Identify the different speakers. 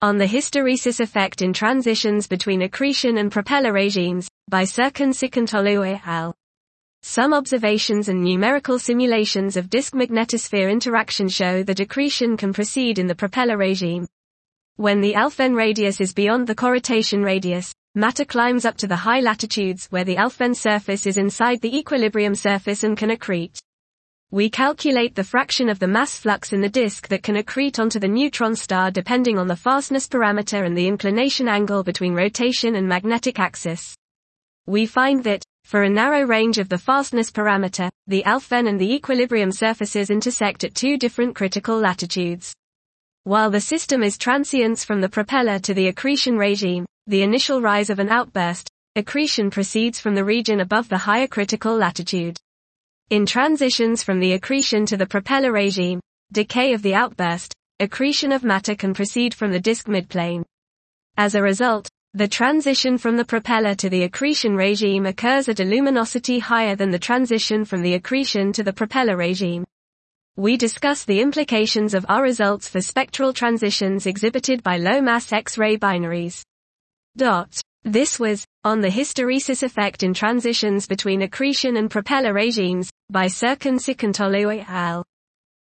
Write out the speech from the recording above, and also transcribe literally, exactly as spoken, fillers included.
Speaker 1: On the Hysteresis Effect in Transitions Between Accretion and Propeller Regimes, by Serkan Sıkıntıoğlu et al. Some observations and numerical simulations of disk magnetosphere interaction show that accretion can proceed in the propeller regime. When the Alfvén radius is beyond the corrotation radius, matter climbs up to the high latitudes where the Alfvén surface is inside the equilibrium surface and can accrete. We calculate the fraction of the mass flux in the disk that can accrete onto the neutron star depending on the fastness parameter and the inclination angle between rotation and magnetic axis. We find that, for a narrow range of the fastness parameter, the Alfvén and the equilibrium surfaces intersect at two different critical latitudes. While the system is transients from the propeller to the accretion regime, the initial rise of an outburst, accretion proceeds from the region above the higher critical latitude. In transitions from the accretion to the propeller regime, decay of the outburst, accretion of matter can proceed from the disk midplane. As a result, the transition from the propeller to the accretion regime occurs at a luminosity higher than the transition from the accretion to the propeller regime. We discuss the implications of our results for spectral transitions exhibited by low-mass X-ray binaries. Dot. This was, On the Hysteresis Effect in Transitions Between Accretion and Propeller Regimes, by Serkan Sıkıntıoğlu et al.